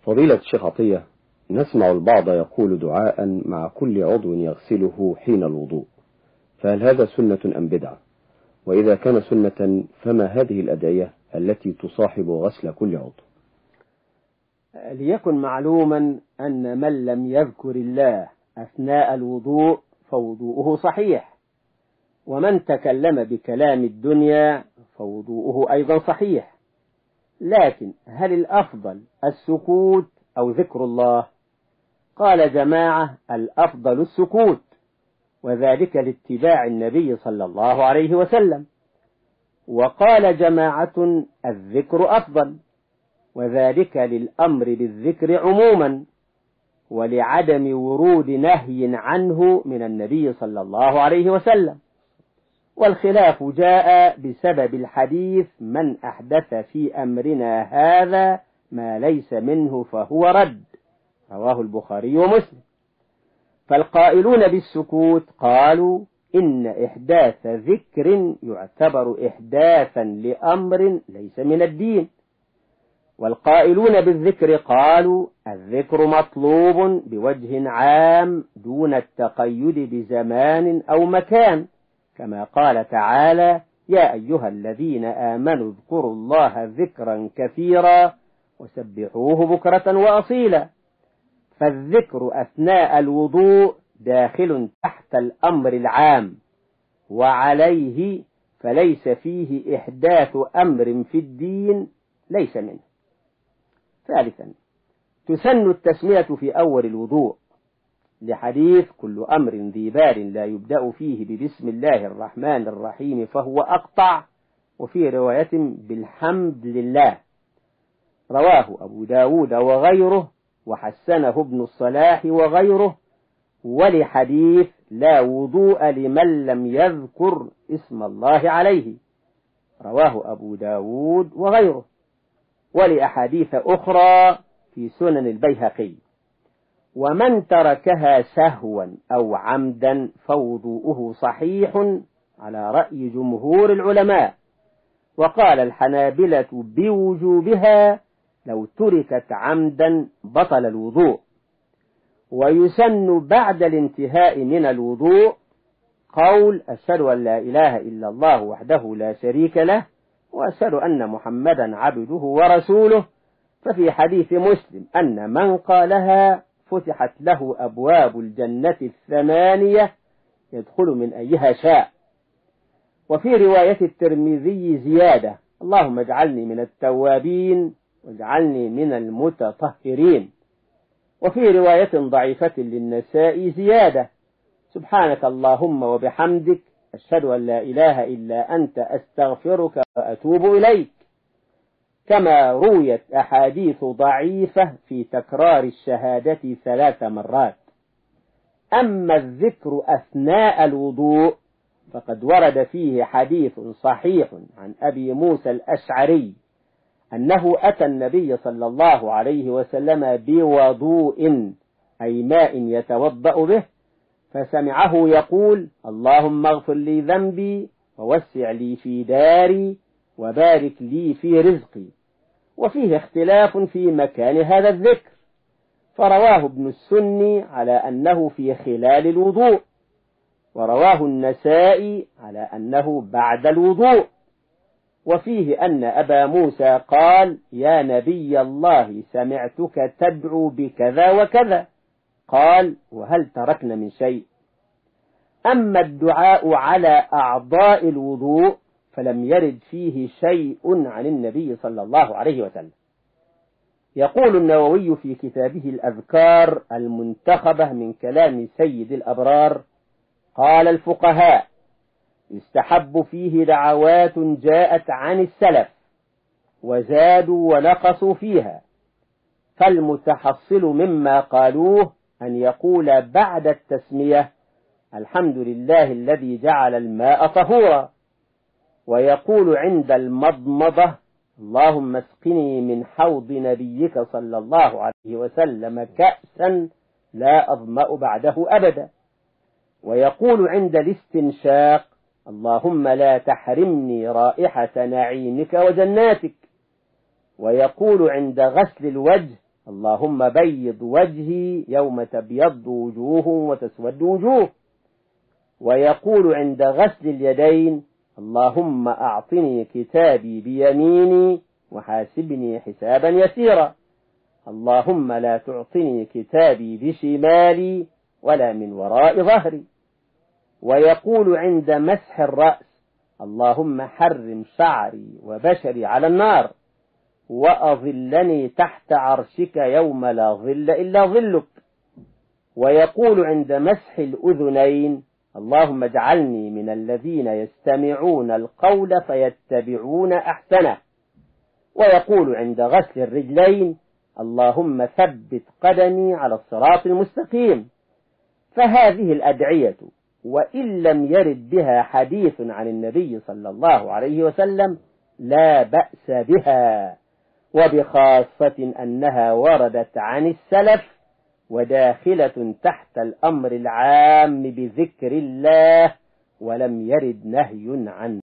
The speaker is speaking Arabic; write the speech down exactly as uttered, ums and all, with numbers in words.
فضيلة الشيخ عطية، نسمع البعض يقول دعاء مع كل عضو يغسله حين الوضوء، فهل هذا سنة أم بدعة؟ وإذا كان سنة فما هذه الأدعية التي تصاحب غسل كل عضو؟ ليكن معلوما أن من لم يذكر الله أثناء الوضوء فوضوءه صحيح، ومن تكلم بكلام الدنيا فوضوءه أيضا صحيح. لكن هل الأفضل السكوت أو ذكر الله؟ قال جماعة الأفضل السكوت، وذلك لاتباع النبي صلى الله عليه وسلم. وقال جماعة الذكر أفضل، وذلك للأمر بالذكر عموما، ولعدم ورود نهي عنه من النبي صلى الله عليه وسلم. والخلاف جاء بسبب الحديث من أحدث في أمرنا هذا ما ليس منه فهو رد، رواه البخاري ومسلم. فالقائلون بالسكوت قالوا إن إحداث ذكر يعتبر إحداثا لأمر ليس من الدين، والقائلون بالذكر قالوا الذكر مطلوب بوجه عام دون التقيد بزمان أو مكان، كما قال تعالى يا أيها الذين آمنوا اذكروا الله ذكرا كثيرا وسبحوه بكرة وأصيلا. فالذكر أثناء الوضوء داخل تحت الأمر العام، وعليه فليس فيه إحداث أمر في الدين ليس منه. ثالثا، تسن التسمية في أول الوضوء لحديث كل أمر ذي بال لا يبدأ فيه ببسم الله الرحمن الرحيم فهو أقطع، وفي رواية بالحمد لله، رواه أبو داود وغيره، وحسنه ابن الصلاح وغيره. ولحديث لا وضوء لمن لم يذكر اسم الله عليه، رواه أبو داود وغيره. ولأحاديث أخرى في سنن البيهقي. ومن تركها سهوا أو عمدا فوضوءه صحيح على رأي جمهور العلماء. وقال الحنابلة بوجوبها لو تركت عمدا بطل الوضوء. ويسن بعد الانتهاء من الوضوء قول أشهد أن لا إله إلا الله وحده لا شريك له وأشهد أن محمدا عبده ورسوله. ففي حديث مسلم أن من قالها فتحت له أبواب الجنة الثمانية يدخل من أيها شاء. وفي رواية الترمذي زيادة اللهم اجعلني من التوابين واجعلني من المتطهرين. وفي رواية ضعيفة للنساء زيادة سبحانك اللهم وبحمدك أشهد أن لا إله إلا أنت أستغفرك وأتوب إليك. كما رويت أحاديث ضعيفة في تكرار الشهادة ثلاث مرات. أما الذكر أثناء الوضوء فقد ورد فيه حديث صحيح عن أبي موسى الأشعري أنه أتى النبي صلى الله عليه وسلم بوضوء أي ماء يتوضأ به، فسمعه يقول اللهم اغفر لي ذنبي ووسع لي في داري وبارك لي في رزقي. وفيه اختلاف في مكان هذا الذكر، فرواه ابن السني على أنه في خلال الوضوء، ورواه النسائي على أنه بعد الوضوء. وفيه أن أبا موسى قال يا نبي الله سمعتك تدعو بكذا وكذا، قال وهل تركنا من شيء؟ أما الدعاء على أعضاء الوضوء فلم يرد فيه شيء عن النبي صلى الله عليه وسلم. يقول النووي في كتابه الأذكار المنتخبة من كلام سيد الأبرار قال الفقهاء يستحب فيه دعوات جاءت عن السلف وزادوا ونقصوا فيها، فالمتحصل مما قالوه أن يقول بعد التسمية الحمد لله الذي جعل الماء طهورا، ويقول عند المضمضة اللهم اسقني من حوض نبيك صلى الله عليه وسلم كأسا لا أظمأ بعده أبدا، ويقول عند الاستنشاق اللهم لا تحرمني رائحة نعيمك وجناتك، ويقول عند غسل الوجه اللهم بيض وجهي يوم تبيض وجوه وتسود وجوه. ويقول عند غسل اليدين اللهم أعطني كتابي بيميني وحاسبني حسابا يسيرا. اللهم لا تعطني كتابي بشمالي ولا من وراء ظهري. ويقول عند مسح الرأس اللهم حرم شعري وبشري على النار وأظلني تحت عرشك يوم لا ظل إلا ظلك. ويقول عند مسح الأذنين اللهم اجعلني من الذين يستمعون القول فيتبعون أحسنه. ويقول عند غسل الرجلين اللهم ثبت قدمي على الصراط المستقيم. فهذه الأدعية وإن لم يرد بها حديث عن النبي صلى الله عليه وسلم لا بأس بها، وبخاصة أنها وردت عن السلف وداخلة تحت الأمر العام بذكر الله ولم يرد نهي عنه.